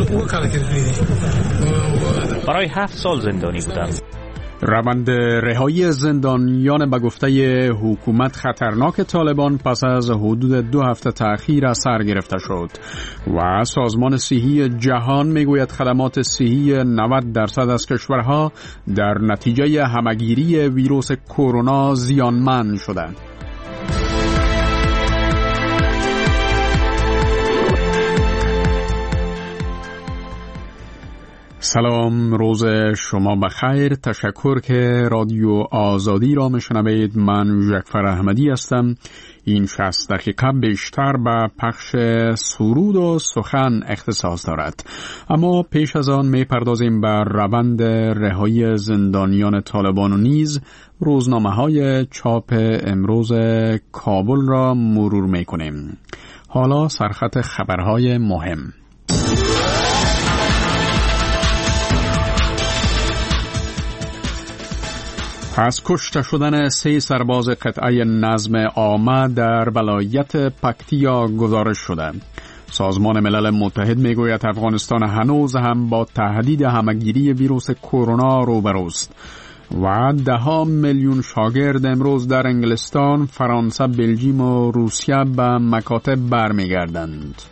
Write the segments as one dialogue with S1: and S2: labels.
S1: برای 7 سال زندانی بودم.
S2: روند رهایی زندانیان به گفته حکومت خطرناک طالبان پس از حدود 2 هفته تأخیر از سر گرفته شد و سازمان صحی جهان میگوید خدمات صحی 90% از کشورها در نتیجه همگیری ویروس کرونا زیانمند شدند. سلام، روز شما بخیر. تشکر که رادیو آزادی را میشنوید. من جعفر احمدی هستم. این 60 دقیقه بیشتر به پخش سرود و سخن اختصاص دارد، اما پیش از آن میپردازیم به روند رهایی زندانیان طالبان و نیز روزنامه‌های چاپ امروز کابل را مرور میکنیم. حالا سرخط خبرهای مهم. از کشته شدن 3 سرباز قطعه نظم عامه در ولایت پکتیا گزارش شده. سازمان ملل متحد میگوید افغانستان هنوز هم با تهدید همگیری ویروس کرونا روبروست و 10 میلیون شاگرد امروز در انگلستان، فرانسه، بلژیم و روسیه به مکاتب برمیگردند.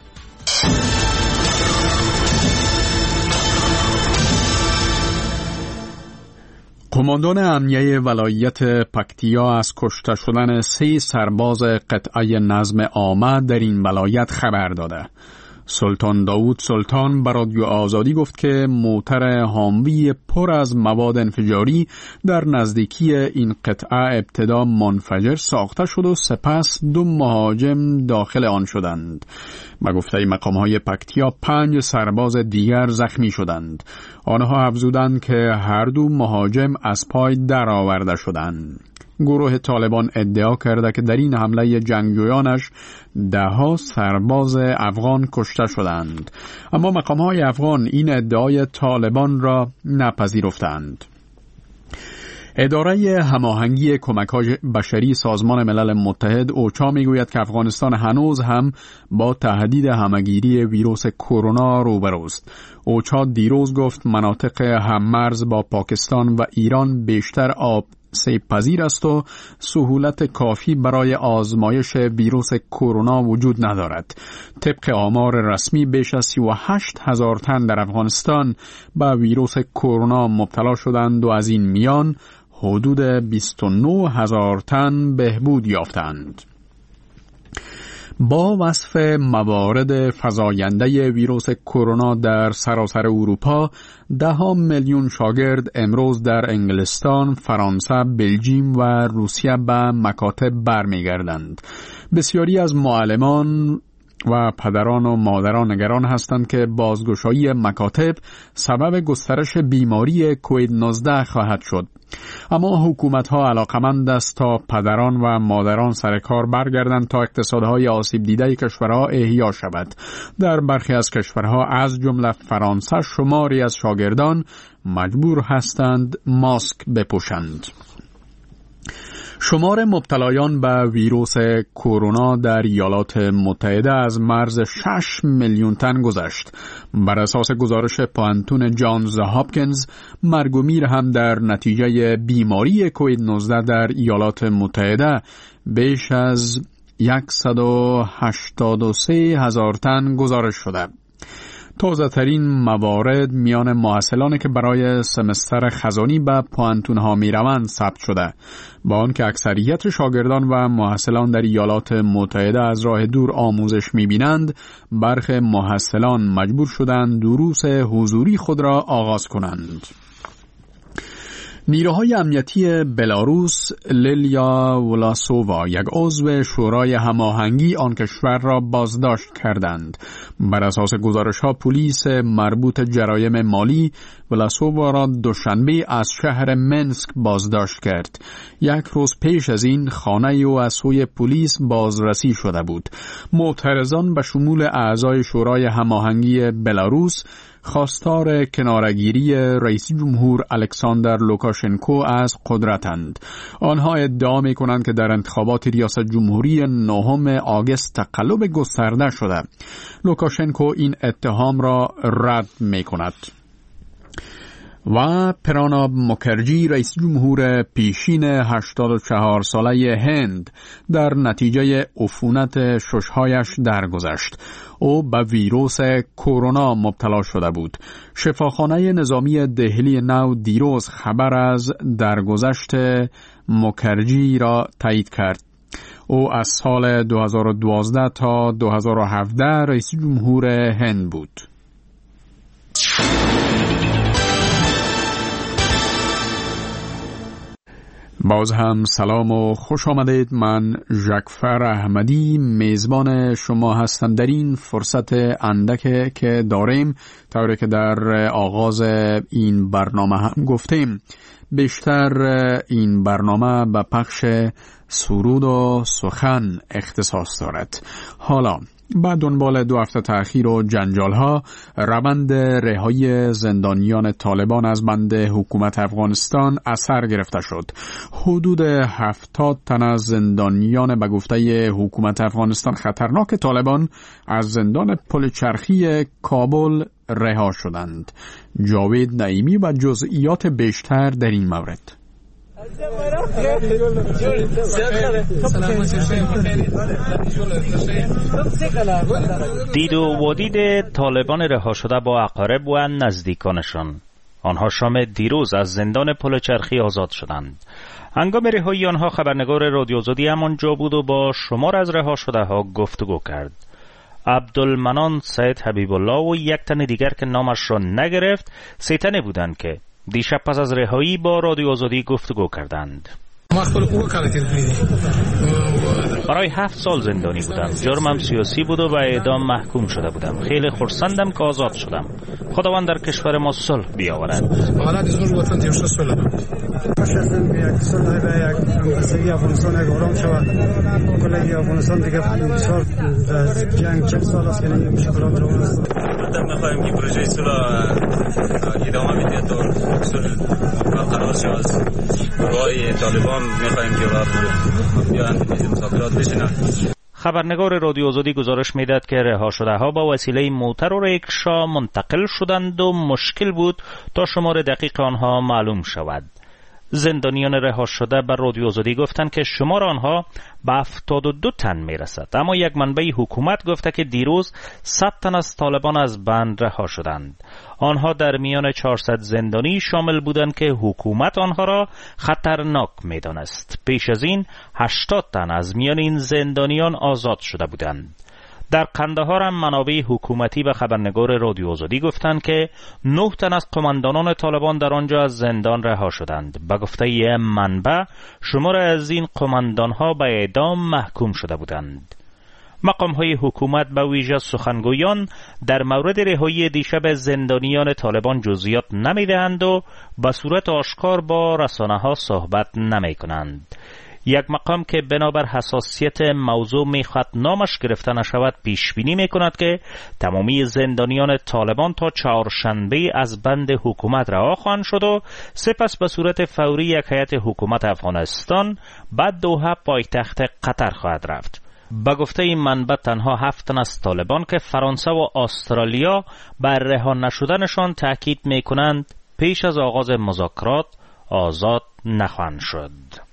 S2: قماندان امنیه ولایت پکتیا از کشته شدن 3 سرباز قطعه نظم عامه در این ولایت خبر داده. سلطان داوود سلطان به رادیو آزادی گفت که موتر هاموی پر از مواد انفجاری در نزدیکی این قطعه ابتدا منفجر ساخته شد و سپس 2 مهاجم داخل آن شدند. به گفته مقام‌های پکتیا 5 سرباز دیگر زخمی شدند. آنها افزودند که هر 2 مهاجم از پای درآورده شدند. گروه طالبان ادعا کرده که در این حمله جنگجویانش 10 سرباز افغان کشته شدند، اما مقام‌های افغان این ادعای طالبان را نپذیرفتند. اداره هماهنگی کمک‌های بشری سازمان ملل متحد اوچا میگوید که افغانستان هنوز هم با تهدید همگیری ویروس کرونا روبروست. اوچا دیروز گفت مناطق هممرز با پاکستان و ایران بیشتر آب سیب پذیر است و سهولت کافی برای آزمایش ویروس کرونا وجود ندارد. طبق آمار رسمی بیش از 38,000 تن در افغانستان به ویروس کرونا مبتلا شدند و از این میان حدود 29,000 تن بهبود یافتند. با وصف موارد فزاینده ویروس کرونا در سراسر اروپا، 10 میلیون شاگرد امروز در انگلستان، فرانسه، بلژیم و روسیه به مکاتب برمیگردند. بسیاری از معلمان و پدران و مادران نگران هستند که بازگشایی مکاتب سبب گسترش بیماری کووید 19 خواهد شد. اما حکومت‌ها علاقمند است تا پدران و مادران سر کار برگردند تا اقتصادهای آسیب دیده کشورها احیا شود. در برخی از کشورها از جمله فرانسه شماری از شاگردان مجبور هستند ماسک بپوشند. شمار مبتلایان به ویروس کرونا در ایالات متحده از مرز 6 میلیون تن گذشت. بر اساس گزارش پانتون جانز هاپکینز، مرگ و میر هم در نتیجه بیماری کووید 19 در ایالات متحده بیش از 183,000 تن گزارش شده. تازه ترین موارد میان مؤهلانی که برای سمستر خزانی به پوانتون‌ها میروند ثبت شده، با آنکه اکثریت شاگردان و مؤهلان در ایالات متحده از راه دور آموزش میبینند، برخی مؤهلان مجبور شدند دروس حضوری خود را آغاز کنند. نیروهای امنیتی بلاروس لیلیا ولاسووا، یک عضو شورای هماهنگی آن کشور را بازداشت کردند. بر اساس گزارش‌ها پلیس مربوط جرایم مالی ولاسووا را دوشنبه از شهر منسک بازداشت کرد. 1 روز پیش از این خانه او از سوی پلیس بازرسی شده بود. معترضان به شمول اعضای شورای هماهنگی بلاروس خواستار کنارگیری رئیس جمهور الکساندر لوکاشنکو از قدرتند. آنها ادعا می‌کنند که در انتخابات ریاست جمهوری 9 آگوست تقلب گسترده شده. لوکاشنکو این اتهام را رد می‌کند. و پراناب مکرجی رئیس جمهور پیشین 84 ساله هند در نتیجه عفونت ششهایش درگذشت. او به ویروس کرونا مبتلا شده بود. شفاخانه نظامی دهلی نو دیروز خبر از درگذشت مکرجی را تایید کرد. او از سال 2012 تا 2017 رئیس جمهور هند بود. باز هم سلام و خوش آمدید. من ژکفر احمدی میزبان شما هستم در این فرصت اندک که داریم. طوری که در آغاز این برنامه هم گفتیم، بیشتر این برنامه به پخش سرود و سخن اختصاص دارد. حالا بعد دنبال 2 هفته تأخیر و جنجال‌ها، روند رهایی زندانیان طالبان از بند حکومت افغانستان اثر گرفته شد. حدود 70 تن از زندانیان به گفته حکومت افغانستان خطرناک طالبان از زندان پل چرخی کابل رها شدند. جاوید نعیمی و جزئیات بیشتر در این مورد.
S1: دید و دید طالبان رها شده با اقارب و نزدیکانشان. آنها شام دیروز از زندان پل چرخی آزاد شدند. هنگام رهایی آنها خبرنگار رادیو آزادی همانجا بود و با شمار از رها شده ها گفتگو کرد. عبدالمنان سید حبیب الله و یک تن دیگر که نامش را نگرفت، 3 تنه بودند که دیشب پس از رهایی با رادیو آزادی گفتگو کردند. برای 7 سال زندانی بودم. جرمم سیاسی بود و به اعدام محکوم شده بودم. خیلی خرسندم که آزاد شدم. خداوند در کشور ما صلح بیاورد.
S3: می‌خوایم که پروژه صلح ادامه بده تا صلح برقرار شود. برای طالبان می‌خوایم که بیان مذاکرات بشن.
S1: خبرنگار رادیو آزادی گزارش میداد که رها شده ها با وسیله موتر و ریکشا منتقل شدند و مشکل بود تا شمار دقیق آنها معلوم شود. زندانیان رها شده بر رادیو آزادی گفتند که شمار آنها به 72 تن میرسد، اما یک منبع حکومت گفته که دیروز 100 تن از طالبان از بند رها شدند. آنها در میان 400 زندانی شامل بودند که حکومت آنها را خطرناک میدانست. پیش از این 80 تن از میان این زندانیان آزاد شده بودند. در قندهار هم منابع حکومتی به خبرنگار رادیو آزادی گفتند که 9 تن از قماندانان طالبان در آنجا از زندان رها شدند. به گفته منبع شمار از این قماندانها به اعدام محکوم شده بودند. مقام‌های حکومت به ویژه سخنگویان در مورد رهایی دیشب زندانیان طالبان جزئیات نمی‌دهند و به صورت آشکار با رسانه‌ها صحبت نمی‌کنند. یک مقام که بنابر حساسیت موضوع میخواد نامش گرفته نشود پیش بینی میکند که تمامی زندانیان طالبان تا چهارشنبه از بند حکومت رها خواهند شد و سپس به صورت فوری یک هیئت حکومت افغانستان بعد دوحه پایتخت قطر خواهد رفت. به گفته این منبع تنها 7 تن از طالبان که فرانسه و استرالیا بر رها نشدنشان تاکید میکنند پیش از آغاز مذاکرات آزاد نخواهند شد.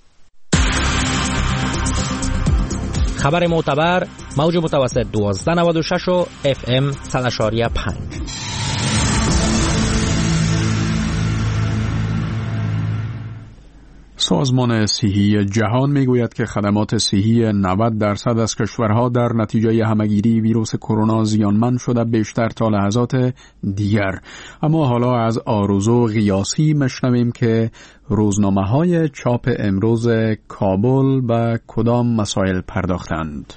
S4: خبر معتبر موج متوسط 1296 و FM 100.5.
S2: سازمان صحی جهان میگوید که خدمات صحی 90% از کشورها در نتیجه همگیری ویروس کرونا زیانمند شده بیشتر تا لحظات دیگر. اما حالا از آرزو قیاسی مشنویم که روزنامه‌های چاپ امروز کابل به کدام مسائل پرداختند.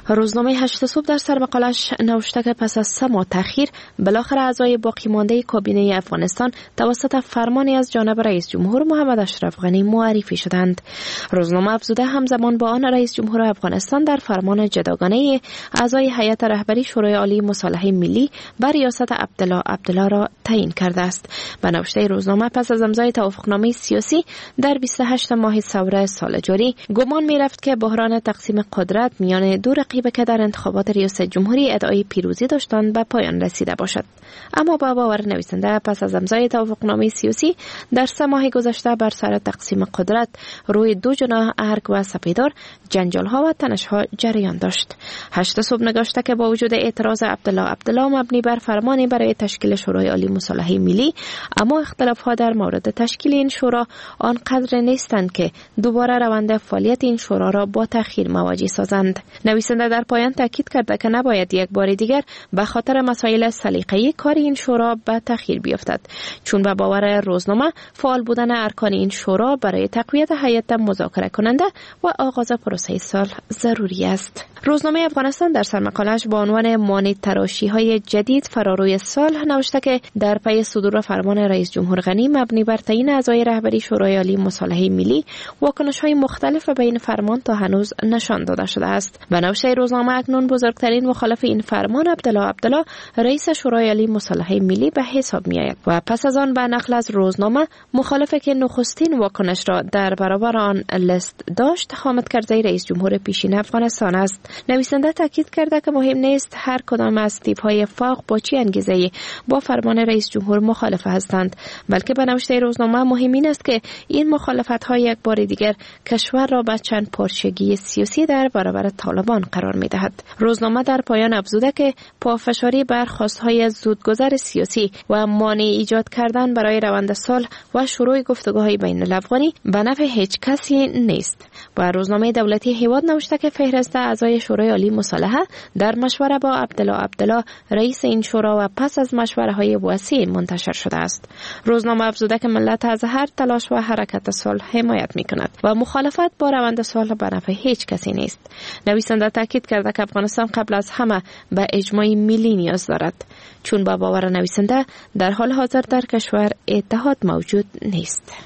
S5: روزنامه 8 صبح در سرمقالش نوشته که پس از 3 ماه تأخیر بالاخره اعضای باقی مانده کابینه افغانستان توسط فرمانی از جانب رئیس جمهور محمد اشرف غنی معرفی شدند. روزنامه افزوده همزمان با آن رئیس جمهور افغانستان در فرمان جداگانه اعضای هیئت رهبری شورای عالی مصالحه ملی بر ریاست عبدالله را تعیین کرده است. به نوشته روزنامه پس از امضای توافقنامه سیاسی در 28 ماه ثوره سال جاری گمان می رفت که بحران تقسیم قدرت میان دو رقیب که در انتخابات ریاست جمهوری ادعای پیروزی داشتند به پایان رسیده باشد. اما با باور نویسنده پس از امضای توافقنامه سیاسی در 3 ماه گذشته بر سر تقسیم قدرت روی 2 جناح ارگ و سپیدار جنجال ها و تنش ها جریان داشت. 8 صبح نگاشته که با وجود اعتراض عبدالله مبنی بر فرمانی برای تشکیل شورای عالی مصالحه ملی، اما اختلاف ها در مورد تشکیل این شورا آنقدر نیستند که دوباره روند فعالیت این شورا را با تأخیر مواجه سازند. نویسنده در پایان تاکید کرده که نباید یک بار دیگر به خاطر مسائل سلیقه‌ای کار این شورا به تأخیر بیفتد، چون به باور روزنامه فعال بودن ارکان این شورا برای تقویت هیئت مذاکره کننده و آغاز پروسه صلح ضروری است. روزنامه افغانستان در سرمقالش با عنوان مانع تراشی‌های جدید فراروی صلح نوشته که در پی صدور فرمان رئیس جمهور غنی مبنی بر تعیین اعضای رهبری شورای عالی مصالحه ملی، واکنش‌های مختلف به این فرمان تا هنوز نشان داده شده است. به نوشته روزنامه اکنون بزرگترین مخالف این فرمان عبدالله رئیس شورای عالی مصالحه ملی به حساب می‌آید و پس از آن به نقل از روزنامه مخالفه که نخستین واکنش را در برابر آن لیست داشت حامد کرزی رئیس جمهور پیشین افغانستان است. نویسنده تاکید کرده که مهم نیست هر کدام از تیپ‌های فاق با چه انگیزه‌ای با فرمان رئیس جمهور مخالف هستند، بلکه به نوشته روزنامه مهم این است که این مخالفت‌ها یک بار دیگر کشور را به چند پارچگی سیاسی در برابر طالبان قرار می‌دهد. روزنامه در پایان افزوده که پافشاری بر خواست‌های زودگذر سیاسی و مانع ایجاد کردن برای روند صلح و شروع گفتگوهای بین الافغانی به نفع هیچ کسی نیست. و روزنامه دولتی هیواد نوشته که فهرست اعضای شورای عالی مصالحه در مشوره با عبدالله رئیس این شورا و پس از مشوره‌های وسیع منتشر شده است. روزنامه افزوده که ملت از هر تلاش و حرکت صلح حمایت می‌کند و مخالفت با روند صلح به نفع هیچ کسی نیست. نویسنده تاکید کرده که افغانستان قبل از همه به اجماع ملی نیاز دارد، چون با باور نویسنده در حال حاضر در کشور اتحاد موجود نیست.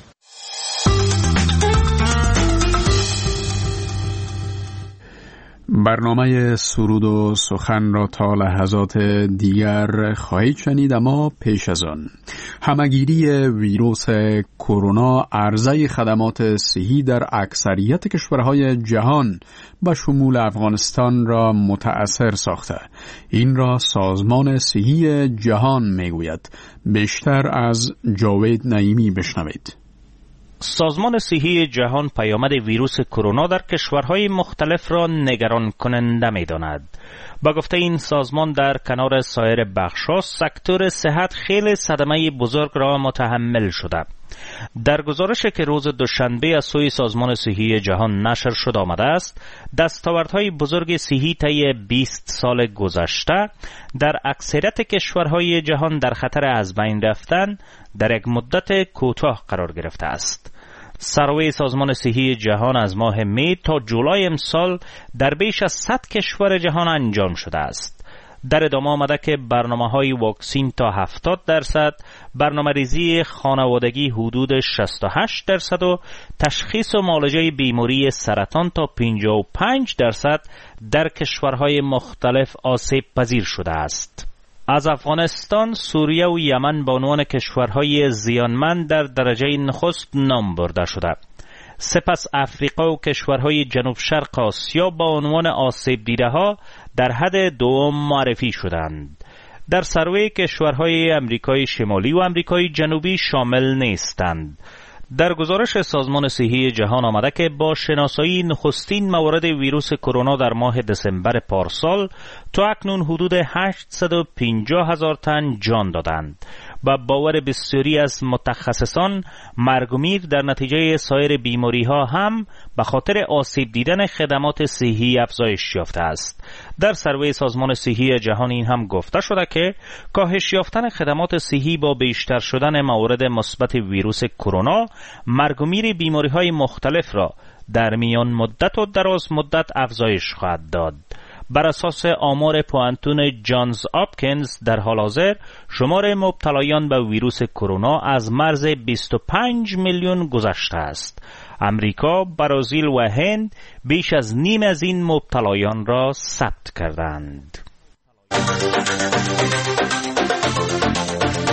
S2: برنامه سرود و سخن را تا لحظات دیگر خواهید شنید، اما پیش از آن همگیری ویروس کرونا عرضه خدمات صحی در اکثریت کشورهای جهان به شمول افغانستان را متأثر ساخته. این را سازمان صحی جهان میگوید. بیشتر از جاوید نعیمی بشنوید.
S1: سازمان صحی جهان پیامد ویروس کرونا در کشورهای مختلف را نگران کننده می‌داند. با گفته این سازمان در کنار سایر بخش‌ها سکتور صحت خیلی صدمه بزرگ را متحمل شده. در گزارشی که روز دوشنبه از سوی سازمان صحی جهان نشر شد آمده است، دستاوردهای بزرگ صحی طی 20 سال گذشته در اکثریت کشورهای جهان در خطر از بین رفتن در یک مدت کوتاه قرار گرفته است. سروی سازمان صحی جهان از ماه می تا جولای امسال در بیش از 100 کشور جهان انجام شده است. در ادامه آمده که برنامه‌های واکسین تا 70%، برنامه‌ریزی خانوادگی حدود 68% و تشخیص و معالجه بیماری سرطان تا 55% در کشورهای مختلف آسیب پذیر شده است. از افغانستان، سوریه و یمن به عنوان کشورهای زیانمند در درجه نخست نام برده شده. سپس افریقا و کشورهای جنوب شرق آسیا با عنوان آسیب دیده ها در حد دوم معرفی شدند. در سروی کشورهای امریکای شمالی و امریکای جنوبی شامل نیستند. در گزارش سازمان صحی جهان آمده که با شناسایی نخستین موارد ویروس کرونا در ماه دسامبر پارسال تا اکنون حدود 850,000 تن جان دادند و باور بسیاری از متخصصان مرگ و میر در نتیجه سایر بیماری ها هم به خاطر آسیب دیدن خدمات صحی افزایش یافته است. در سروی سازمان صحی جهان این هم گفته شده که کاهش یافتن خدمات صحی با بیشتر شدن موارد مثبت ویروس کرونا مرگ و میر بیماری های مختلف را در میان مدت و دراز مدت افزایش خواهد داد. بر اساس آمار پوانتون جانز آپکینز در حال حاضر شمار مبتلایان به ویروس کرونا از مرز 25 میلیون گذشته است. امریکا، برزیل و هند بیش از نیم از این مبتلایان را ثبت کردند.